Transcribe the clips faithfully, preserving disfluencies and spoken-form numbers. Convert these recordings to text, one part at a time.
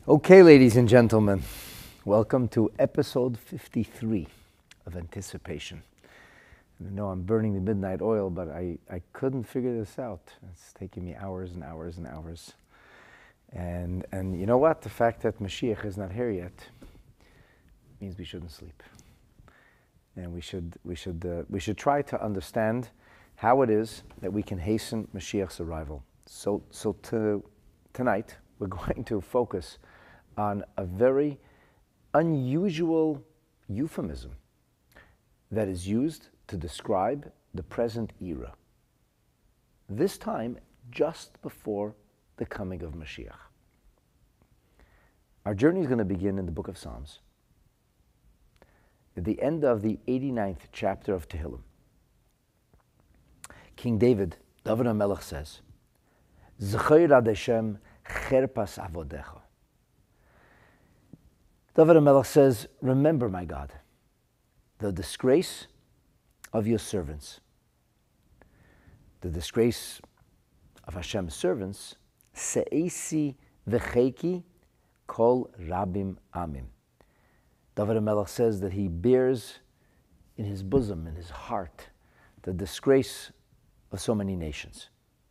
Okay, ladies and gentlemen, welcome to episode fifty-three of Anticipation. I know I'm burning the midnight oil, but I, I couldn't figure this out. It's taking me hours and hours and hours. And and you know what? The fact that Mashiach is not here yet means we shouldn't sleep. And we should we should uh, we should try to understand how it is that we can hasten Mashiach's arrival. So so to, tonight we're going to focus on a very unusual euphemism that is used to describe the present era. This time, just before the coming of Mashiach. Our journey is going to begin in the book of Psalms, at the end of the eighty-ninth chapter of Tehillim. King David, David HaMelech says, Zechor ad Hashem cherpas avodecha. David HaMelech says, remember, my God, the disgrace of your servants. The disgrace of Hashem's servants, se'esi v'cheiki kol rabim amim. David HaMelech says that he bears in his bosom, in his heart, the disgrace of so many nations.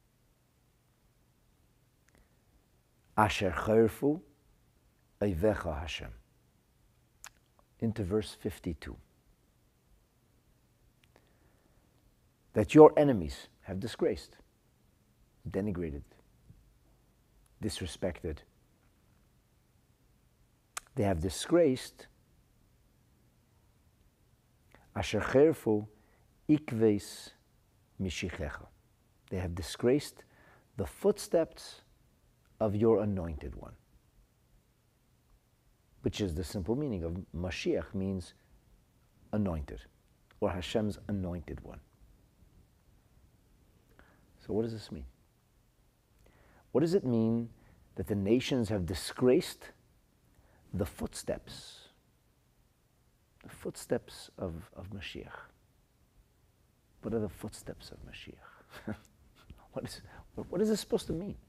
Asher cherfu oivecha Hashem. Into verse fifty-two. That your enemies have disgraced, denigrated, disrespected. They have disgraced Asher cherfu ikveis mishichecha. They have disgraced the footsteps of your anointed one. Which is the simple meaning of Mashiach, means anointed, or Hashem's anointed one. So what does this mean? What does it mean that the nations have disgraced the footsteps, the footsteps of, of Mashiach? What are the footsteps of Mashiach? what, is, what is this supposed to mean?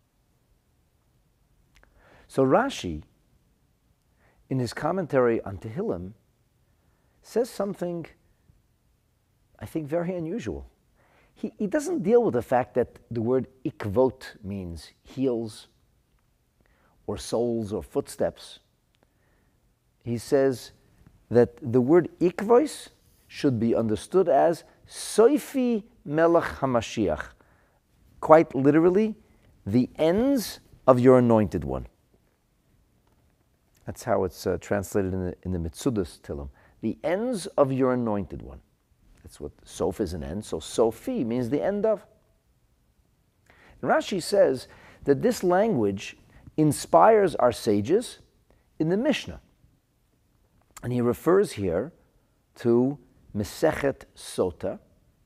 So Rashi, in his commentary on Tehillim, says something, I think, very unusual. He, he doesn't deal with the fact that the word ikvot means heels or soles or footsteps. He says that the word ikvos should be understood as soifi melech hamashiach, quite literally, the ends of your anointed one. That's how it's uh, translated in the, in the Mitzudas Tehillim. The ends of your anointed one. That's what Sof is an end. So Sofi means the end of. And Rashi says that this language inspires our sages in the Mishnah. And he refers here to Mesechet Sota.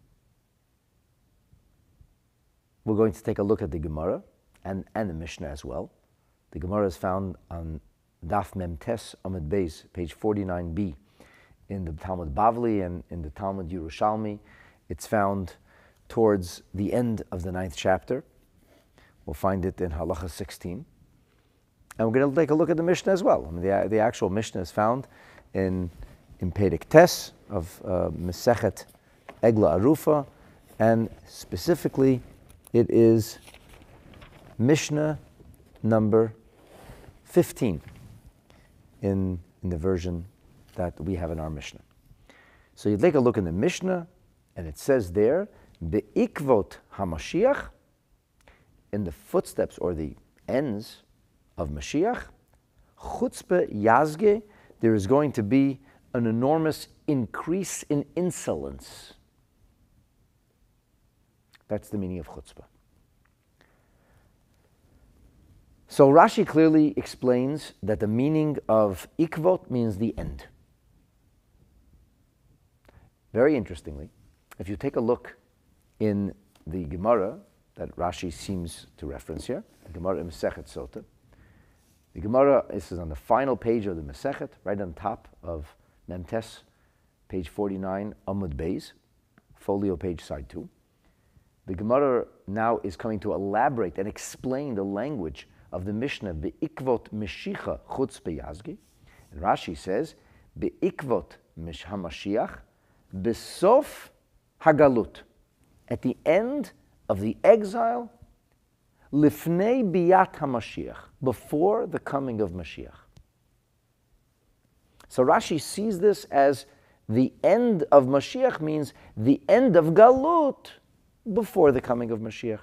We're going to take a look at the Gemara and, and the Mishnah as well. The Gemara is found on Daf Mem Tes Amud Beis, page forty-nine b, in the Talmud Bavli and in the Talmud Yerushalmi. It's found towards the end of the ninth chapter. We'll find it in Halacha sixteen. And we're going to take a look at the Mishnah as well. I mean, the, the actual Mishnah is found in, in Perek Tes of uh, Mesechet Egla Arufa, and specifically it is Mishnah number fifteen. In, in the version that we have in our Mishnah. So you take a look in the Mishnah, and it says there, Be'ikvot HaMashiach, in the footsteps or the ends of Mashiach, Chutzpah Yazge, there is going to be an enormous increase in insolence. That's the meaning of chutzpah. So Rashi clearly explains that the meaning of ikvot means the end. Very interestingly, if you take a look in the Gemara that Rashi seems to reference here, the Gemara in Mesechet Sota, the Gemara, this is on the final page of the Mesechet, right on top of Memtes, page forty-nine, Amud Beis, folio page side two. The Gemara now is coming to elaborate and explain the language of the Mishnah, Be'ikvot Meshicha Chutz Beyazgi. And Rashi says, Be'ikvot Mish HaMashiach, Besof Hagalut. At the end of the exile, Lifnei Biyat HaMashiach, before the coming of Mashiach. So Rashi sees this as the end of Mashiach means the end of Galut before the coming of Mashiach.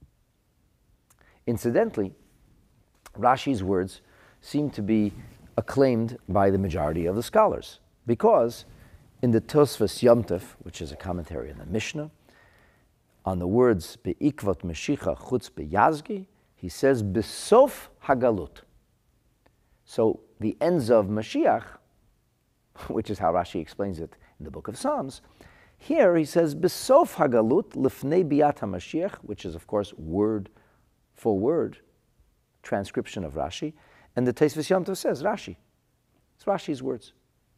Incidentally, Rashi's words seem to be acclaimed by the majority of the scholars, because in the Tosfos Yom Tov, which is a commentary on the Mishnah, on the words Be'ikvot Meshicha Chutz Beyazgi, he says Besof Hagalut. So the ends of Mashiach, which is how Rashi explains it in the book of Psalms, here he says Besof Hagalut Lifnei Biyat HaMashiach, which is of course word for word transcription of Rashi, and the Tosfos Yom Tov says Rashi. It's Rashi's words.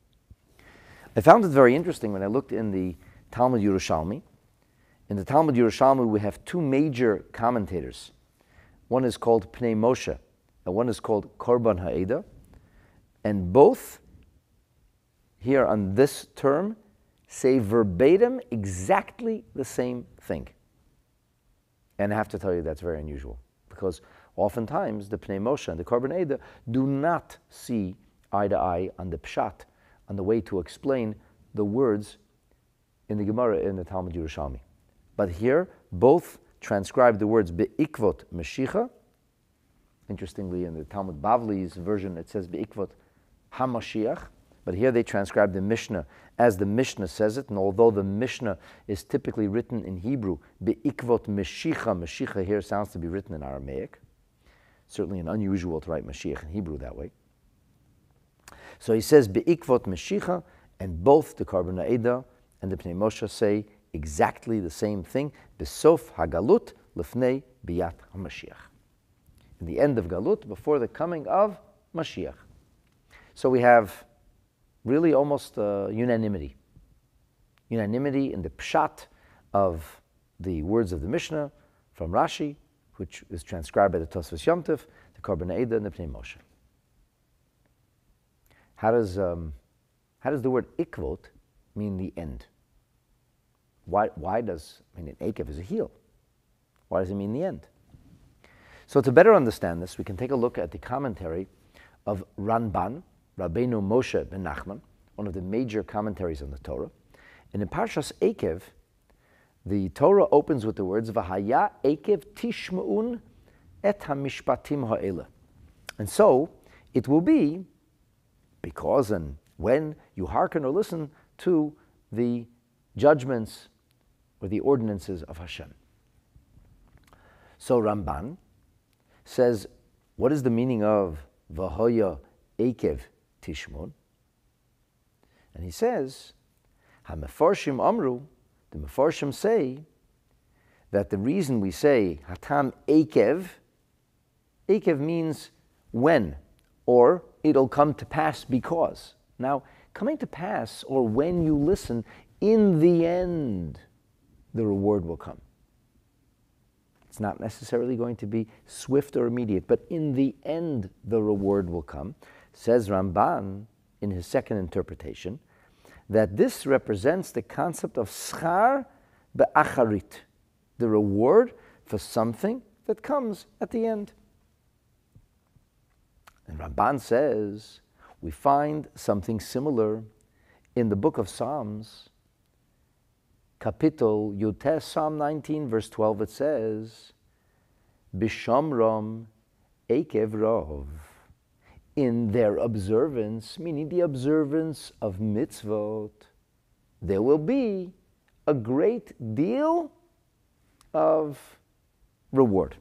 I found it very interesting when I looked in the Talmud Yerushalmi. In the Talmud Yerushalmi, we have two major commentators. One is called Pnei Moshe, and one is called Korban Ha'eda. And both, here on this term, say verbatim exactly the same thing. And I have to tell you that's very unusual, because oftentimes the Pnei Moshe and the Korban Ha'eda do not see eye to eye on the pshat, on the way to explain the words in the Gemara in the Talmud Yerushalmi. But here, both transcribe the words Be'ikvot Meshicha. Interestingly, in the Talmud Bavli's version, it says Be'ikvot HaMashiach. But here they transcribe the Mishnah as the Mishnah says it. And although the Mishnah is typically written in Hebrew, Be'ikvot Meshicha, Meshicha here sounds to be written in Aramaic. Certainly an unusual to write Mashiach in Hebrew that way. So he says Be'ikvot Meshicha, and both the Korban Ha'eda and the Pnei Moshe say exactly the same thing. Besof Hagalut Lifnei Biyat HaMashiach. In the end of Galut, before the coming of Mashiach. So we have really almost uh, unanimity. Unanimity in the pshat of the words of the Mishnah from Rashi, which is transcribed by the Tosfos Yom Tov, the Korban Ha'eda, and the Pnei Moshe. How does, um, how does the word ikvot mean the end? Why, why does, I mean, an akev is a heel. Why does it mean the end? So to better understand this, we can take a look at the commentary of Ramban, Rabbeinu Moshe ben Nachman, one of the major commentaries on the Torah. And in Parshas Akev, the Torah opens with the words, V'haya Akev tishma'un et hamishpatim ha'ela. And so, it will be, because and when you hearken or listen to the judgments or the ordinances of Hashem. So Ramban says, what is the meaning of V'hoya Akev Tishmon? And he says, HaMefarshim Amru, the Mefarshim say that the reason we say Hatam Akev, Akev means when, or it'll come to pass because. Now, coming to pass, or when you listen, in the end, the reward will come. It's not necessarily going to be swift or immediate, but in the end, the reward will come. Says Ramban in his second interpretation, that this represents the concept of schar be'acharit, the reward for something that comes at the end. And Ramban says, we find something similar in the book of Psalms, Kapitel Yutes, Psalm nineteen, verse twelve, it says, B'shomrom Akev Rov, in their observance, meaning the observance of mitzvot, there will be a great deal of reward.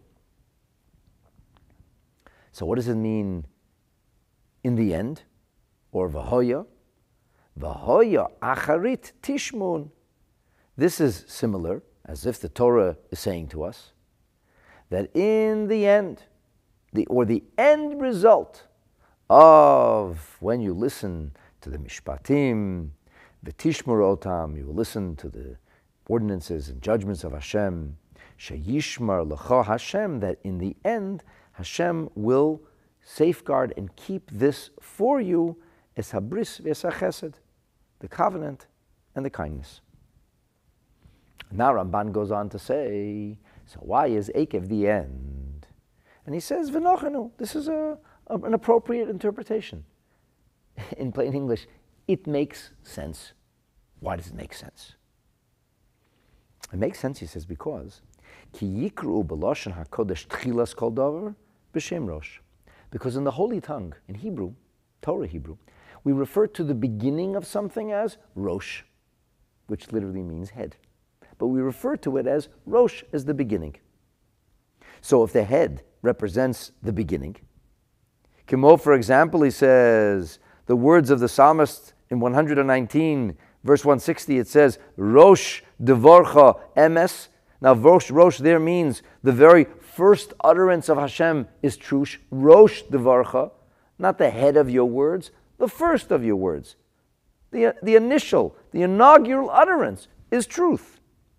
So what does it mean in the end? Or V'hoya? V'hoya acharit tishmun. This is similar, as if the Torah is saying to us, that in the end, the, or the end result of when you listen to the mishpatim, the tishmur otam, you will listen to the ordinances and judgments of Hashem, sheyishmar l'cha Hashem, that in the end, Hashem will safeguard and keep this for you, es habris v'es hachesed, the covenant and the kindness. Now Ramban goes on to say, so why is Ekev the end? And he says, v'nochenu, this is a, a, an appropriate interpretation. In plain English, it makes sense. Why does it make sense? It makes sense, he says, because ki yikru b'loshen hakodesh tchilas kol davar b'shem rosh. Because in the holy tongue, in Hebrew, Torah Hebrew, we refer to the beginning of something as rosh, which literally means head. But we refer to it as rosh, as the beginning. So if the head represents the beginning, Kimo, for example, he says, the words of the psalmist in one hundred nineteen, verse one sixty, it says, Rosh devorcha emes. Now, Rosh, Rosh there means the very first utterance of Hashem is trush. Rosh devorcha, not the head of your words, the first of your words. The, the initial, the inaugural utterance is truth.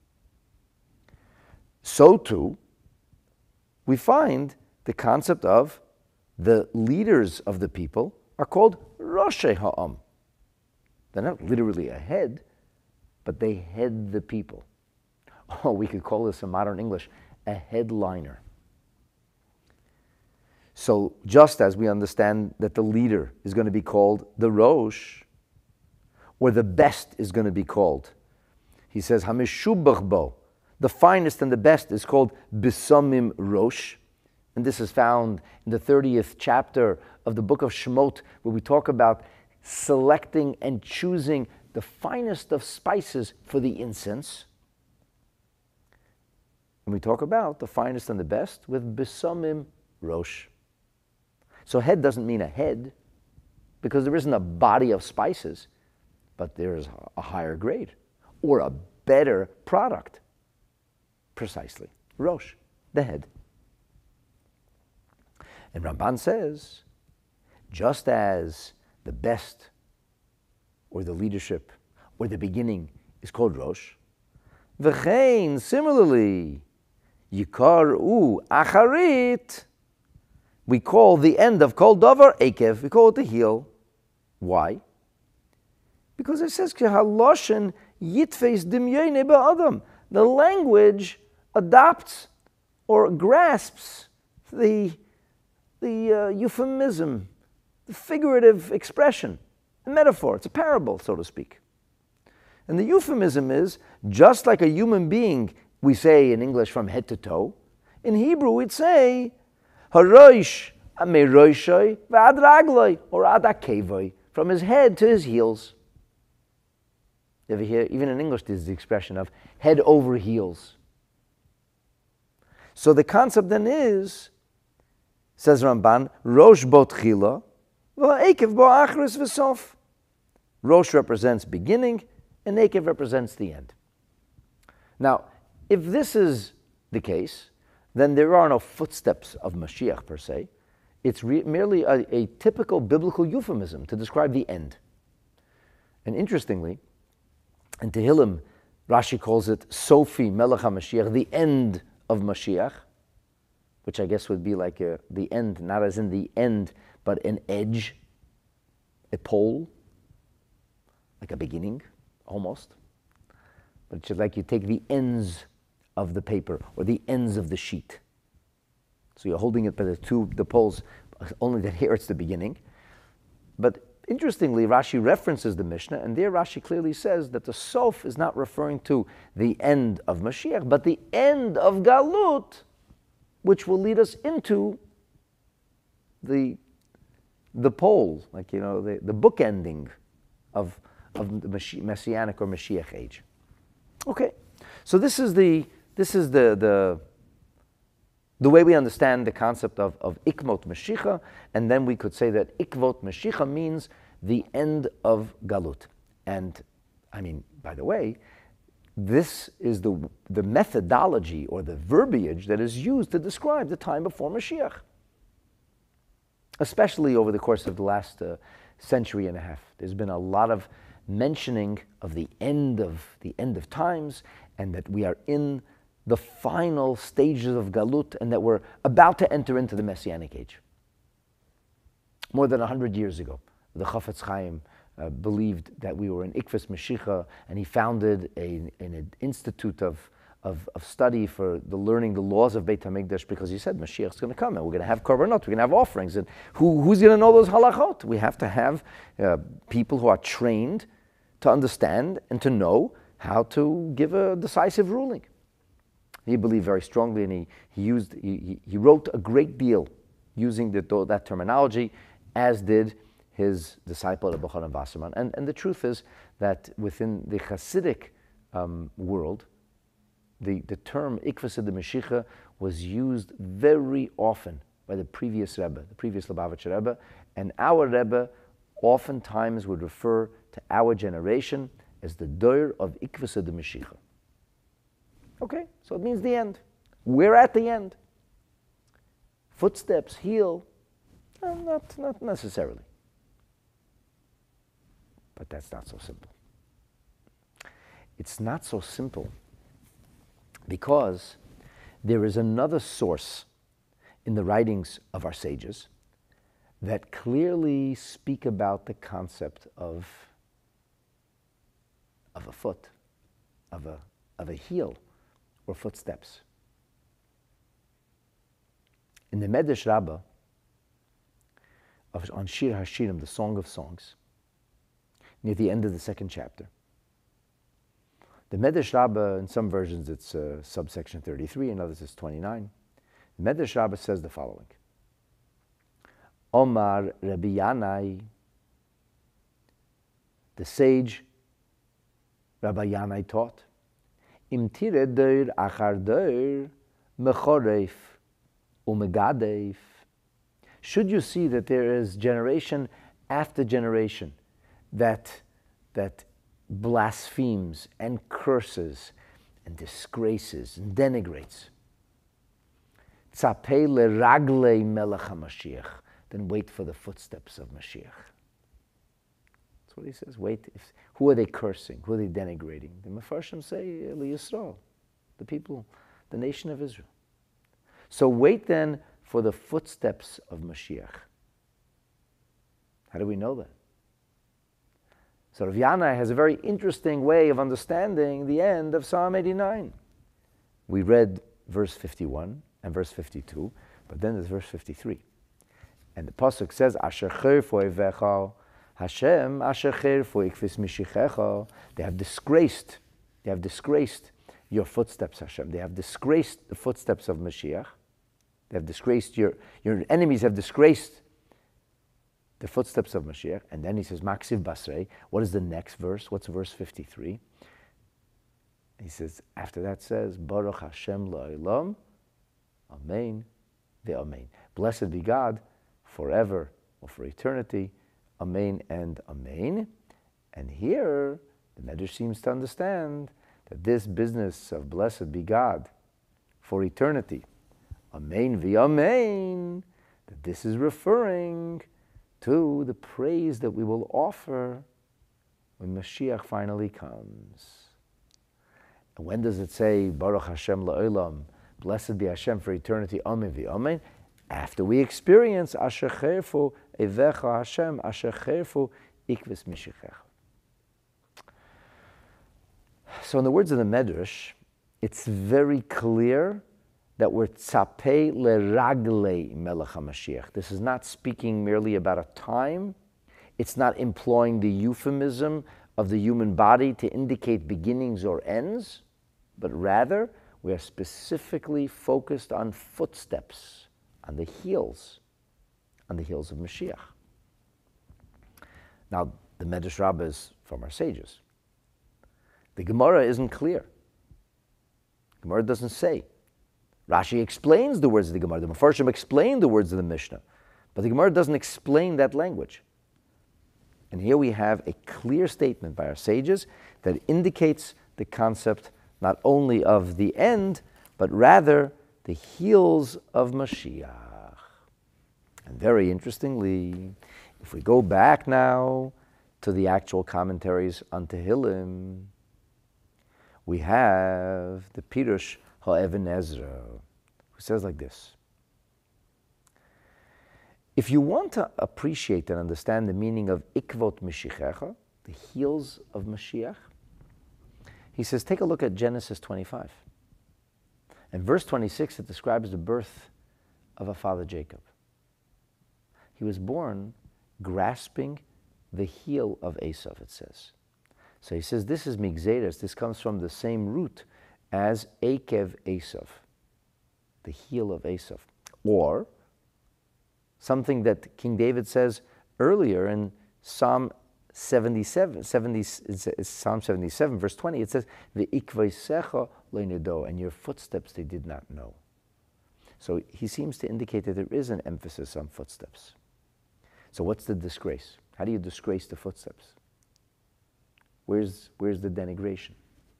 So too, we find the concept of the leaders of the people are called Roshei Ha'am. They're not literally a head, but they head the people. Oh, we could call this in modern English a headliner. So just as we understand that the leader is going to be called the Rosh, or the best is going to be called, he says, Hameshubach bo, the finest and the best is called Bisamim Rosh. And this is found in the thirtieth chapter of the book of Shemot, where we talk about selecting and choosing the finest of spices for the incense. And we talk about the finest and the best with Bisamim Rosh. So head doesn't mean a head, because there isn't a body of spices, but there's a higher grade or a better product. Precisely. Rosh, the head. And Ramban says, just as the best or the leadership or the beginning is called Rosh, v'chein, similarly, Yikar u acharit, we call the end of kol davar ekev, we call it the heel. Why? Because it says, Haloshen yitfeis dimyene ba'adam. The language adopts or grasps the, the uh, euphemism, the figurative expression, the metaphor. It's a parable, so to speak. And the euphemism is, just like a human being, we say in English from head to toe, in Hebrew we'd say, Haroish ameroishoi v'ad ragloi, or ad akevoi, from his head to his heels. You ever hear, even in English, there's the expression of head over heels. So the concept then is, says Ramban, Rosh bo tchila, v'ekev bo achris v'sof. Rosh represents beginning, and Ekev represents the end. Now, if this is the case, then there are no footsteps of Mashiach per se. It's re- merely a, a typical biblical euphemism to describe the end. And interestingly, in Tehillim, Rashi calls it Sofi Melech HaMashiach, the end of Mashiach, which I guess would be like a, the end, not as in the end, but an edge, a pole, like a beginning, almost. But it's just like you take the ends of the paper or the ends of the sheet. So you're holding it by the two, the poles, only that here it's the beginning. But interestingly, Rashi references the Mishnah, and there Rashi clearly says that the Sof is not referring to the end of Mashiach, but the end of Galut, which will lead us into the the pole, like, you know, the, the bookending of, of the Messianic or Mashiach age. Okay, so this is the this is the the the way we understand the concept of, of Ikvot Mashiach, and then we could say that Ikvot Mashiach means the end of Galut. And I mean, by the way, this is the the methodology or the verbiage that is used to describe the time before Mashiach, especially over the course of the last uh, century and a half. There's been a lot of mentioning of the end of the end of times, and that we are in the final stages of Galut and that we're about to enter into the Messianic age. More than a hundred years ago, the Chafetz Chaim uh, believed that we were in Ikvus Mashiach, and he founded a, an institute of, of, of study for the learning the laws of Beit HaMikdash, because he said Mashiach is going to come and we're going to have korbanot, we're going to have offerings, and who, who's going to know those halachot? We have to have uh, people who are trained to understand and to know how to give a decisive ruling. He believed very strongly, and he, he used he, he wrote a great deal using the, that terminology, as did his disciple Rabbi Chanan Wasserman. And, and the truth is that within the Hasidic um, world, the, the term Ikvus de Mashiach was used very often by the previous Rebbe, the previous Lubavitcher Rebbe, and our Rebbe oftentimes would refer to our generation as the Doir of Ikvus de Mashiach. Okay, so it means the end. We're at the end. Footsteps, heel, well, not, not necessarily. But that's not so simple. It's not so simple because there is another source in the writings of our sages that clearly speak about the concept of, of a foot, of a, of a heel, or footsteps. In the Medrash Rabbah, of, on Shir HaShirim, the Song of Songs, near the end of the second chapter, the Medrash Rabbah, in some versions it's uh, subsection thirty-three, in others it's twenty-nine. The Medrash Rabbah says the following: Omar Rabbi Yanai, the sage Rabbi Yanai taught, Im tire doir achar doir mechoref umegadeif. Should you see that there is generation after generation that, that blasphemes and curses and disgraces and denigrates, tzapei leraglei melech HaMashiach, then wait for the footsteps of Mashiach. That's what he says. Wait. If, who are they cursing? Who are they denigrating? The Mefarshim say, Eli Yisrael, the people, the nation of Israel. So wait then for the footsteps of Mashiach. How do we know that? So Rav Yanai has a very interesting way of understanding the end of Psalm eighty-nine. We read verse fifty-one and verse fifty-two, but then there's verse fifty-three. And the pasuk says, Asher cherfu ovecha, Hashem asher cherfu ikvis mishichecha. They have disgraced, they have disgraced your footsteps, Hashem. They have disgraced the footsteps of Mashiach. They have disgraced your, your enemies have disgraced the footsteps of Mashiach. And then he says, Maksiv Basrei. What is the next verse? What's verse fifty-three? He says, after that says, Baruch Hashem la'olam, Amen ve'amen. Blessed be God forever or for eternity. Amen and Amen. And here, the Medrash seems to understand that this business of blessed be God for eternity, Amen ve'amen, that this is referring to the praise that we will offer when Mashiach finally comes. And when does it say, Baruch Hashem la'olam, blessed be Hashem for eternity, Amen ve'amen? After we experience Asher cherfu evecha Hashem, Asher cherfu ikvis mishichecha. So in the words of the Medrash, it's very clear that we're tzapei leraglei melech HaMashiach. This is not speaking merely about a time. It's not employing the euphemism of the human body to indicate beginnings or ends, but rather we are specifically focused on footsteps, on the heels, on the heels of Mashiach. Now, the Medrash Rabbah is from our sages. The Gemara isn't clear. The Gemara doesn't say. Rashi explains the words of the Gemara. The Mefarshim explain the words of the Mishnah. But the Gemara doesn't explain that language. And here we have a clear statement by our sages that indicates the concept not only of the end, but rather the heels of Mashiach. And very interestingly, if we go back now to the actual commentaries on Tehillim, we have the Pirush HaEvan Ezra, who says like this: if you want to appreciate and understand the meaning of Ikvot Mashiachecha, the heels of Mashiach, he says, take a look at Genesis twenty-five. In verse twenty-six, it describes the birth of our father Jacob. He was born grasping the heel of Esav, it says. So he says, this is Migzeres, this comes from the same root as Akev Esav, the heel of Esav. Or something that King David says earlier in Psalm seventy-seven, seventy, it's Psalm seventy-seven, verse twenty, it says, Ve'ikvaisecha lo nedo, and your footsteps they did not know. So he seems to indicate that there is an emphasis on footsteps. So what's the disgrace? How do you disgrace the footsteps? Where's, where's the denigration?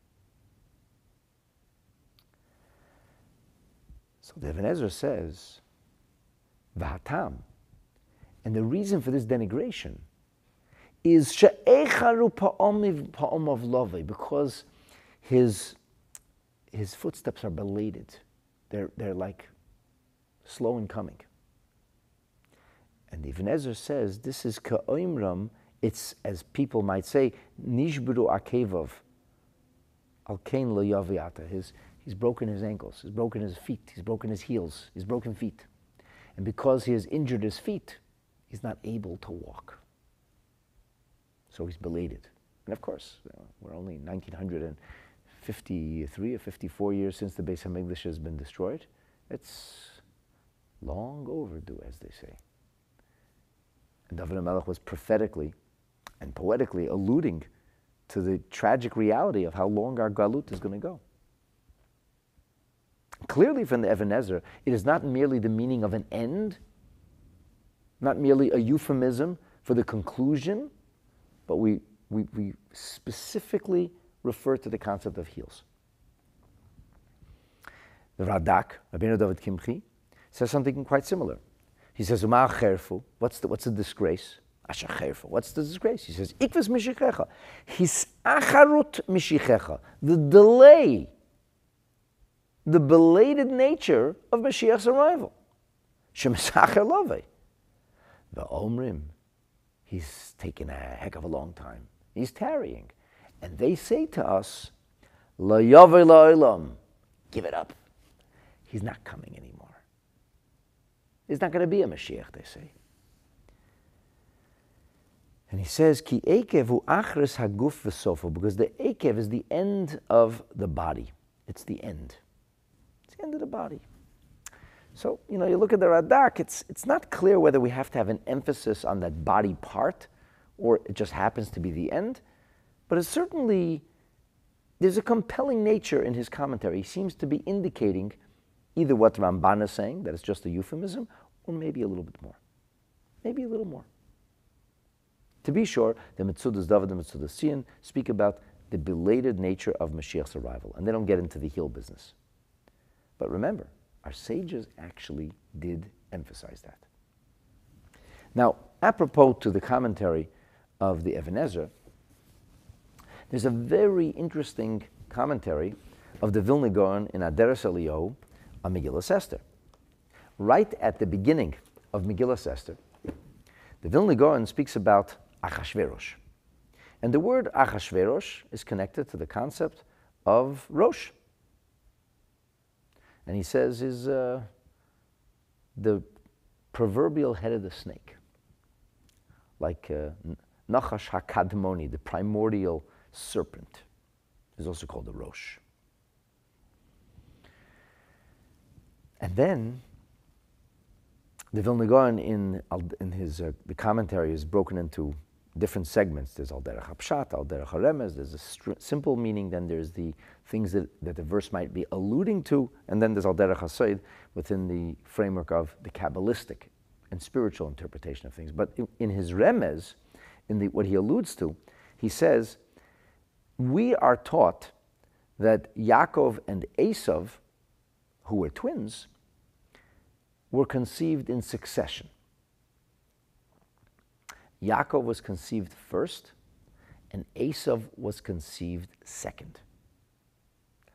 So the Even Ezra says, V'hatam, and the reason for this denigration is she'echaru pa'om of love, because his his footsteps are belated. They're they're like slow in coming. And Even Ezra says this is ka'oimram. It's, as people might say, nishbru akevav alkein lo yaviata. His he's broken his ankles. He's broken his feet. He's broken his heels. He's broken feet. And because he has injured his feet, he's not able to walk. So he's belated. And of course, you know, we're only nineteen fifty-three or fifty-four years since the Beis HaMikdash has been destroyed. It's long overdue, as they say. And David HaMelech was prophetically and poetically alluding to the tragic reality of how long our galut is going to go. Clearly from the Even Ezra, it is not merely the meaning of an end, not merely a euphemism for the conclusion, but we, we, we specifically refer to the concept of heels. The Radak, Rabbeinu David Kimchi, says something quite similar. He says, Uma cherfu, what's the, what's the disgrace? Asha cherfu, what's the disgrace? He says, Ikvas mishichecha, his acharut mishichecha, the delay, the belated nature of Mashiach's arrival. Shemesacher love. The Omrim, he's taken a heck of a long time. He's tarrying. And they say to us, La yaveh la'olam, give it up. He's not coming anymore. There's not going to be a Mashiach, they say. And he says, Ki ekev hu achres haguf v'sofo, because the ekev is the end of the body. It's the end. It's the end of the body. So, you know, you look at the Radak, it's, it's not clear whether we have to have an emphasis on that body part, or it just happens to be the end. But it's certainly, there's a compelling nature in his commentary. He seems to be indicating either what Ramban is saying, that it's just a euphemism, or maybe a little bit more. Maybe a little more. To be sure, the Metzudas David and Metzudas Tzion speak about the belated nature of Mashiach's arrival, and they don't get into the heel business. But remember, our sages actually did emphasize that. Now, apropos to the commentary of the Even Ezra, there's a very interesting commentary of the Vilna Gaon in Aderes Eliyahu on Megillas Esther. Right at the beginning of Megillas Esther, the Vilna Gaon speaks about Achashverosh. And the word Achashverosh is connected to the concept of Rosh. And he says is uh, the proverbial head of the snake, like uh, Nachash HaKadmoni, the primordial serpent, is also called the Rosh. And then the Vilna Gaon in, in his uh, the commentary is broken into different segments. There's Al Derech HaPshat, Al Derech HaRemez, there's a str- simple meaning, then there's the things that, that the verse might be alluding to, and then there's Al Derech HaSoid within the framework of the Kabbalistic and spiritual interpretation of things. But in, in his Remez, in the, what he alludes to, he says, we are taught that Yaakov and Esav, who were twins, were conceived in succession. Yaakov was conceived first, and Esav was conceived second.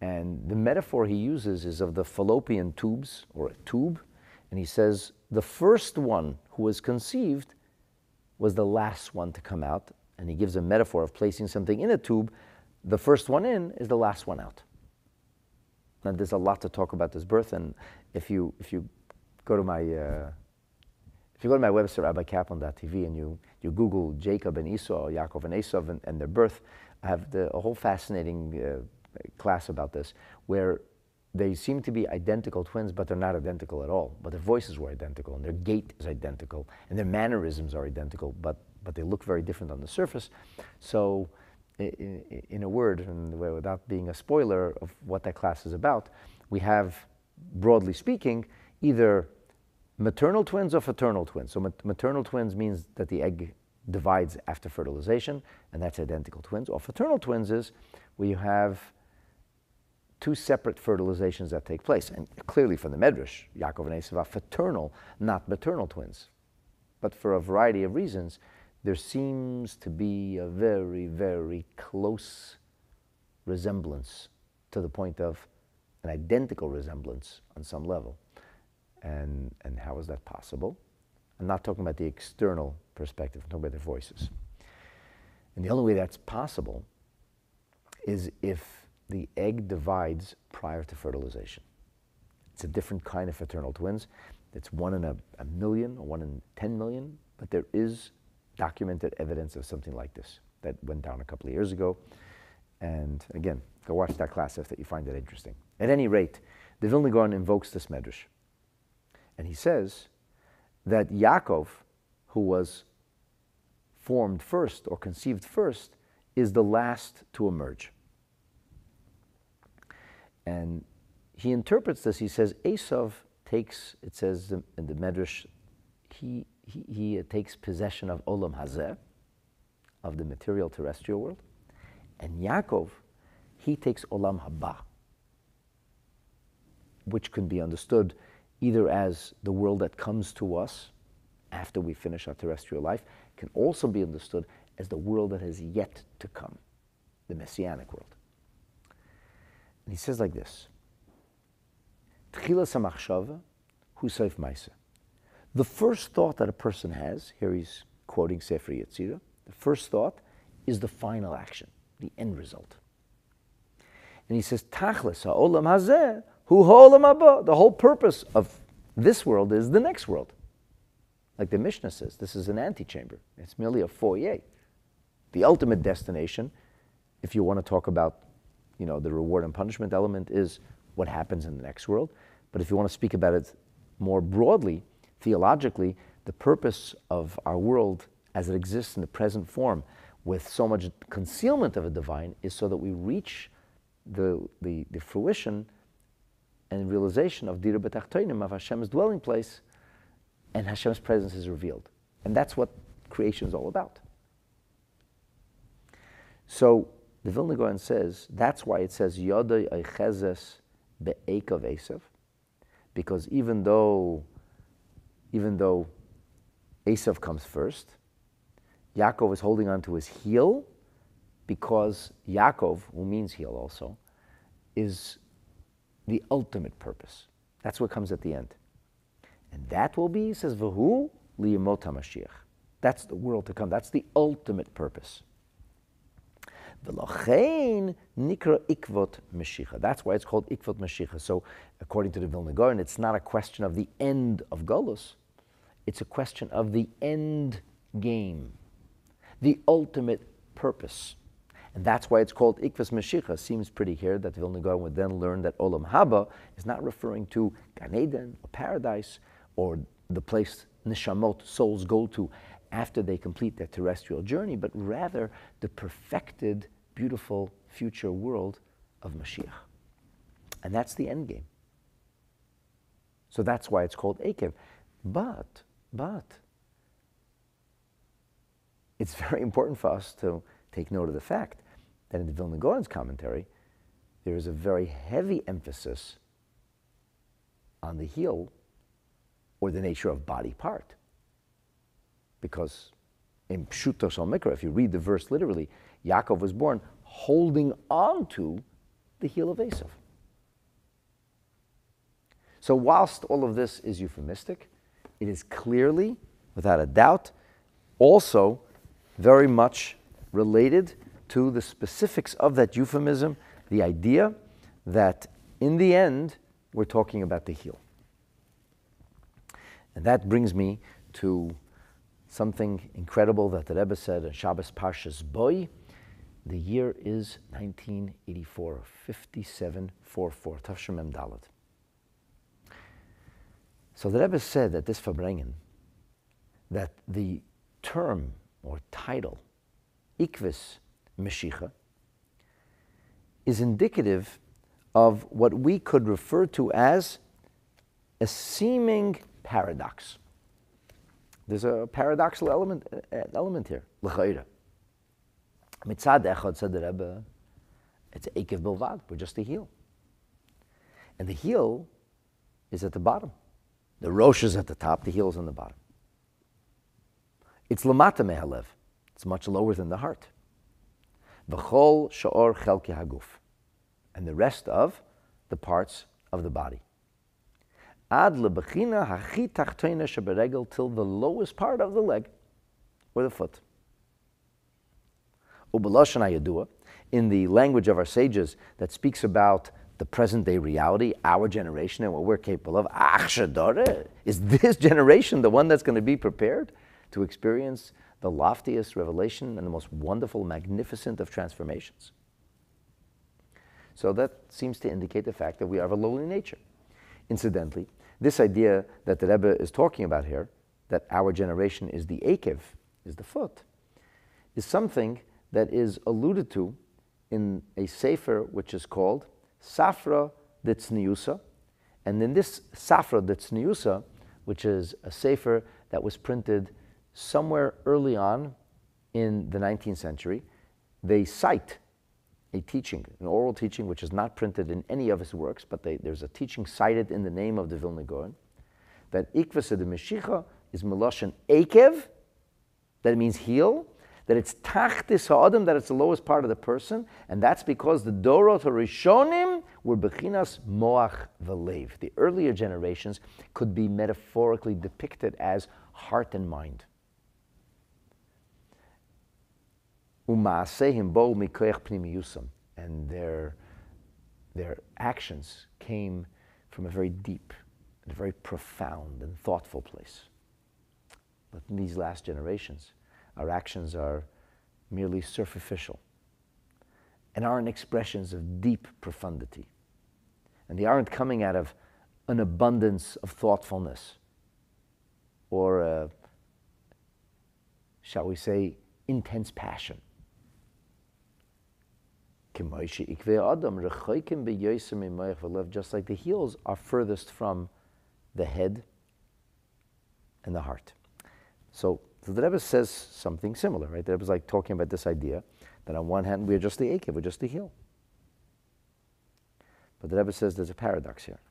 And the metaphor he uses is of the fallopian tubes, or a tube. And he says, the first one who was conceived was the last one to come out. And he gives a metaphor of placing something in a tube. The first one in is the last one out. And there's a lot to talk about this birth. And if you if you go to my uh, if you go to my website rabbi kaplan dot t v and you you Google Jacob and Esau, Yaakov and Esau and, and their birth, I have the, a whole fascinating uh, class about this, where they seem to be identical twins, but they're not identical at all. But their voices were identical, and their gait is identical, and their mannerisms are identical, but but they look very different on the surface. So, in, in a word, and without being a spoiler of what that class is about, we have, broadly speaking, either maternal twins or fraternal twins. So mat- maternal twins means that the egg divides after fertilization, and that's identical twins. Or fraternal twins is where you have two separate fertilizations that take place. And clearly from the Medrash, Yaakov and Esav are fraternal, not maternal twins. But for a variety of reasons, there seems to be a very, very close resemblance, to the point of an identical resemblance on some level. And, and how is that possible? I'm not talking about the external perspective, I'm talking about their voices. And the only way that's possible is if the egg divides prior to fertilization. It's a different kind of fraternal twins. It's one in a, a million or one in ten million, but there is documented evidence of something like this that went down a couple of years ago. And again, go watch that class if that you find it interesting. At any rate, the Vilna Gaon invokes this medrash. And he says that Yaakov, who was formed first or conceived first, is the last to emerge. And he interprets this, he says, Esav takes, it says in the Medrash, he, he, he takes possession of Olam Hazeh, of the material terrestrial world, and Yaakov, he takes Olam Haba, which can be understood either as the world that comes to us after we finish our terrestrial life, can also be understood as the world that has yet to come, the Messianic world. And he says like this, Tchilas HaMachshava hu sof ma'aseh. The first thought that a person has, here he's quoting Sefer Yetzirah, the first thought is the final action, the end result. And he says, Tachlis ha'olam hazeh hu ha'olam haba. The whole purpose of this world is the next world. Like the Mishnah says, this is an antechamber. It's merely a foyer. The ultimate destination, if you want to talk about, you know, the reward and punishment element, is what happens in the next world. But if you want to speak about it more broadly, theologically, the purpose of our world as it exists in the present form, with so much concealment of a divine, is so that we reach the, the, the fruition and realization of Dira B'Tachtonim, of Hashem's dwelling place, and Hashem's presence is revealed. And that's what creation is all about. So the Vilna Gaon says, that's why it says, Yodai Eichezes Be'ekav Esav, because even though, even though Esav comes first, Yaakov is holding on to his heel, because Yaakov, who means heel also, is the ultimate purpose. That's what comes at the end. And that will be, he says, V'hu liyemot HaMashiach. That's the world to come. That's the ultimate purpose. V'lochein nikra ikvot Mashiach. That's why it's called ikvot Mashiach. So, according to the Vilna Gaon, it's not a question of the end of Golus. It's a question of the end game, the ultimate purpose. And that's why it's called Ikvas Mashiach. Seems pretty here that the Vilna Gaon would then learn that Olam Haba is not referring to Gan Eden or paradise or the place Neshamot, souls, go to after they complete their terrestrial journey, but rather the perfected, beautiful future world of Mashiach. And that's the end game. So that's why it's called Ekev. But, but, it's very important for us to take note of the fact that in the Vilna Gaon's commentary, there is a very heavy emphasis on the heel or the nature of body part. Because in Pshuto Shal Mikra, if you read the verse literally, Yaakov was born holding on to the heel of Esav. So whilst all of this is euphemistic, it is clearly, without a doubt, also very much related to the specifics of that euphemism, the idea that in the end, we're talking about the heel. And that brings me to something incredible that the Rebbe said in Shabbos Parshas Boi. The year is nineteen eighty-four, fifty-seven forty-four, Tafshir Mem Dalet. So the Rebbe said at this Farbrengen that the term or title, Ikvis Meshicha, is indicative of what we could refer to as a seeming paradox. There's a paradoxical element, uh, element here, l'chayra. Mitzad echad, said the Rebbe, it's Ekev Bilvad, we're just a heel. And the heel is at the bottom. The rosh is at the top, the heel is on the bottom. It's lamata mehalev, it's much lower than the heart. V'chol sha'or chelki haguf, and the rest of the parts of the body. Ad lebechina hachi tachtoina sheberegel, till the lowest part of the leg or the foot. Ubeloshan hayadua, in the language of our sages that speaks about the present day reality, our generation and what we're capable of. Ach shadore, is this generation the one that's going to be prepared to experience the loftiest revelation and the most wonderful, magnificent of transformations? So that seems to indicate the fact that we are of a lowly nature. Incidentally, this idea that the Rebbe is talking about here, that our generation is the Ekev, is the foot, is something that is alluded to in a sefer which is called Safra Ditzniusa. And in this Safra Ditzniusa, which is a sefer that was printed somewhere early on in the nineteenth century, they cite a teaching, an oral teaching, which is not printed in any of his works, but they, there's a teaching cited in the name of the Vilna Gaon, that Ikvasa de Meshicha is Meloshen Ekev, that it means heel, that it's Tachtis Ha'adam, that it's the lowest part of the person, and that's because the Dorot HaRishonim were Bechinas Moach V'Lev. The earlier generations could be metaphorically depicted as heart and mind. U'ma'asehim bo mikoyach pnimiyusam, and their, their actions came from a very deep and very profound and thoughtful place. But in these last generations, our actions are merely superficial and aren't expressions of deep profundity. And they aren't coming out of an abundance of thoughtfulness or, a, shall we say, intense passion. Just like the heels are furthest from the head and the heart. So, so the Rebbe says something similar, right? The Rebbe is like talking about this idea that on one hand we're just the Ekev, we're just the heel. But the Rebbe says there's a paradox here.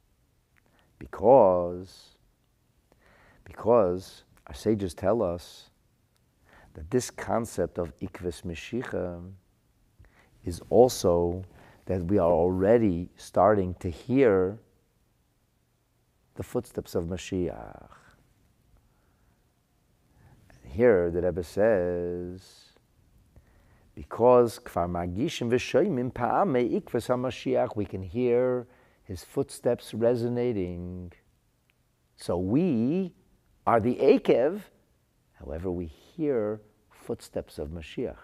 Because, because our sages tell us that this concept of Ikvis Meshicha is also that we are already starting to hear the footsteps of Mashiach. Here the Rebbe says, because kvar magishim v'shoymim pa'amei ikvas HaMashiach, we can hear his footsteps resonating. So we are the Ekev, however we hear footsteps of Mashiach.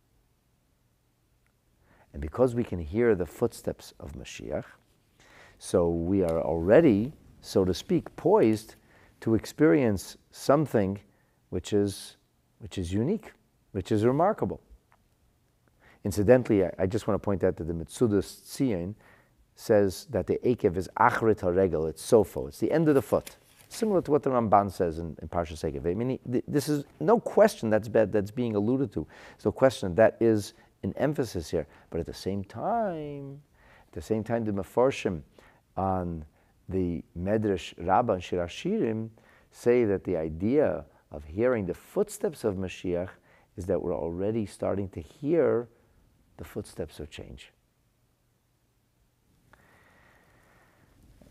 And because we can hear the footsteps of Mashiach, so we are already, so to speak, poised to experience something which is, which is unique, which is remarkable. Incidentally, I, I just want to point out that the Metzudas Tzion says that the Ekev is Achrit HaRegel, it's Sofo, it's the end of the foot. Similar to what the Ramban says in, in Parshas Ekev. I mean, he, this is no question that's bad, that's being alluded to. It's no question that is an emphasis here. But at the same time, at the same time, the Mefarshim on the Medrash Rabbah and Shir HaShirim say that the idea of hearing the footsteps of Mashiach is that we're already starting to hear the footsteps of change.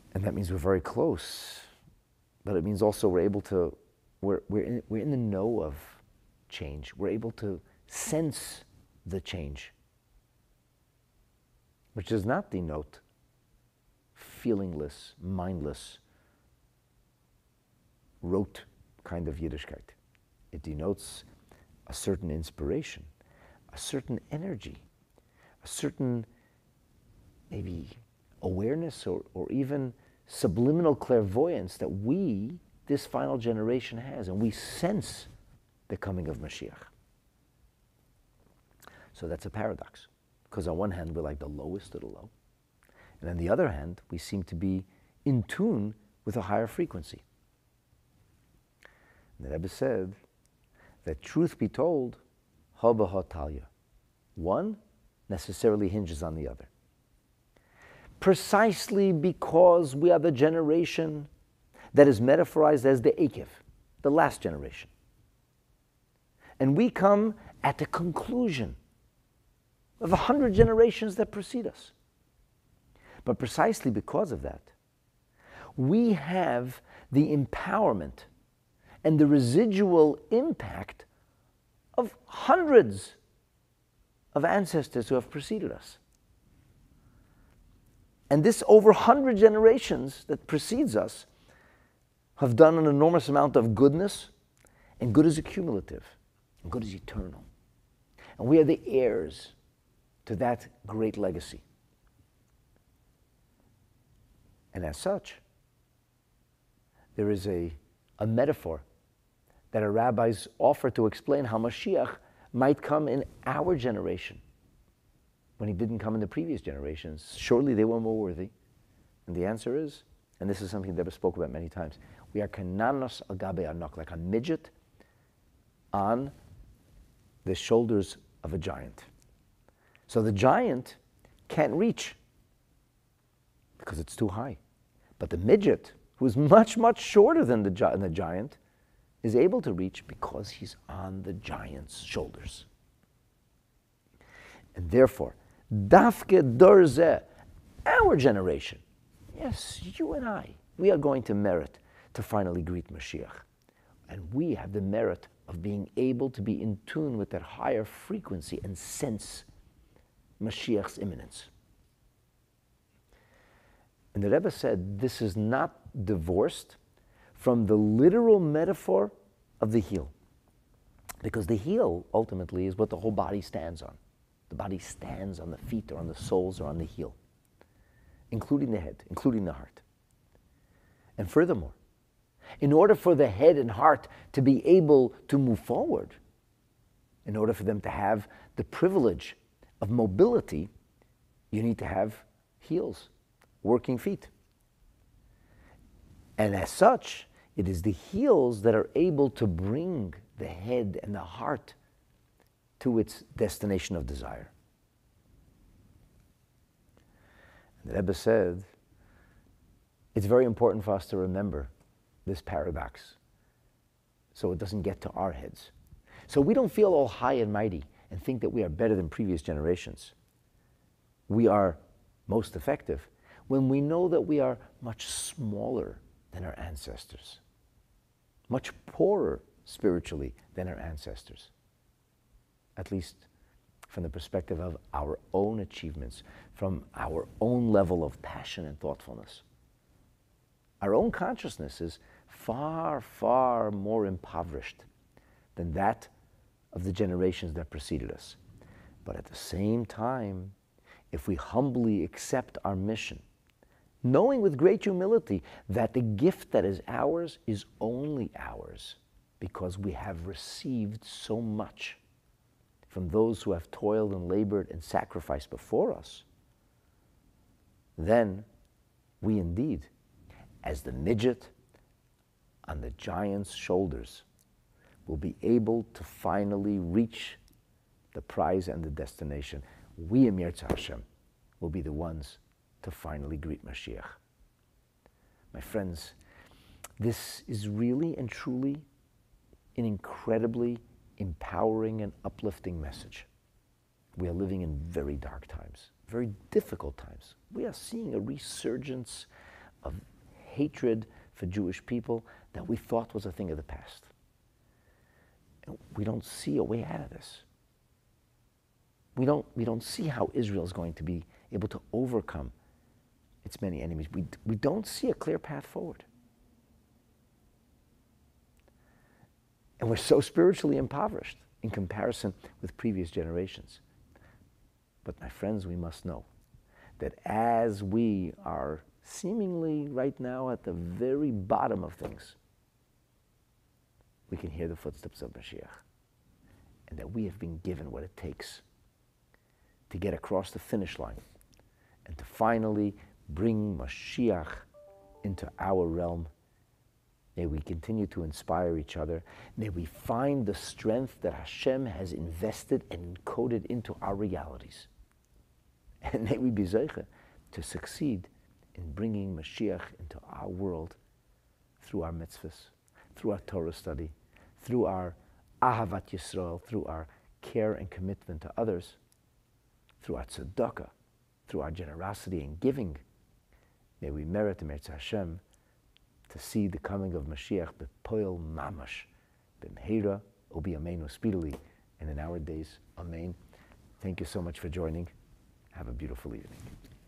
And that means we're very close, but it means also we're able to, we're, we're, in, we're in the know of change. We're able to sense the change, which does not denote feelingless, mindless, rote kind of Yiddishkeit. It denotes a certain inspiration, a certain energy, a certain maybe awareness or, or even subliminal clairvoyance that we, this final generation, has, and we sense the coming of Mashiach. So that's a paradox, because on one hand we're like the lowest of the low, and on the other hand we seem to be in tune with a higher frequency. And the Rebbe said that, truth be told, haba hatalya, one necessarily hinges on the other. Precisely because we are the generation that is metaphorized as the Akev, the last generation. And we come at the conclusion of a hundred generations that precede us. But precisely because of that, we have the empowerment and the residual impact of hundreds of ancestors who have preceded us. And this over one hundred generations that precedes us have done an enormous amount of goodness, and good is accumulative, and good is eternal. And we are the heirs to that great legacy. And as such, there is a, a metaphor that our rabbis offer to explain how Mashiach might come in our generation when he didn't come in the previous generations. Surely they were more worthy. And the answer is, and this is something that Rebbe spoke about many times, we are kananos al gabe anok, like a midget on the shoulders of a giant. So the giant can't reach because it's too high. But the midget, who is much, much shorter than the, gi- than the giant, is able to reach because he's on the giant's shoulders. And therefore, dafke dorze, our generation, yes, you and I, we are going to merit to finally greet Mashiach. And we have the merit of being able to be in tune with that higher frequency and sense Mashiach's imminence. And the Rebbe said this is not divorced from the literal metaphor of the heel. Because the heel, ultimately, is what the whole body stands on. The body stands on the feet or on the soles or on the heel, including the head, including the heart. And furthermore, in order for the head and heart to be able to move forward, in order for them to have the privilege of mobility, you need to have heels, working feet. And as such, it is the heels that are able to bring the head and the heart to its destination of desire. And the Rebbe said, it's very important for us to remember this paradox so it doesn't get to our heads. So we don't feel all high and mighty and think that we are better than previous generations. We are most effective when we know that we are much smaller than our ancestors, much poorer spiritually than our ancestors, at least from the perspective of our own achievements, from our own level of passion and thoughtfulness. Our own consciousness is far, far more impoverished than that of the generations that preceded us. But at the same time, if we humbly accept our mission, knowing with great humility that the gift that is ours is only ours because we have received so much from those who have toiled and labored and sacrificed before us, then we indeed, as the midget on the giant's shoulders, will be able to finally reach the prize and the destination. We, Emir Hashem, will be the ones to finally greet Mashiach. My friends, this is really and truly an incredibly empowering and uplifting message. We are living in very dark times, very difficult times. We are seeing a resurgence of hatred for Jewish people that we thought was a thing of the past. And we don't see a way out of this. We don't, we don't see how Israel is going to be able to overcome its many enemies. We, we don't see a clear path forward. And we're so spiritually impoverished in comparison with previous generations. But my friends, we must know that as we are seemingly right now at the very bottom of things, we can hear the footsteps of Mashiach. And that we have been given what it takes to get across the finish line and to finally bring Mashiach into our realm. May we continue to inspire each other. May we find the strength that Hashem has invested and encoded into our realities. And may we be zeicha to succeed in bringing Mashiach into our world through our mitzvahs, through our Torah study, through our Ahavat Yisrael, through our care and commitment to others, through our tzedakah, through our generosity and giving. May we merit Eretz Hashem to see the coming of Mashiach bepoil mamash, b'mheira u'biyameinu speedily, and in our days. Amen. Thank you so much for joining. Have a beautiful evening.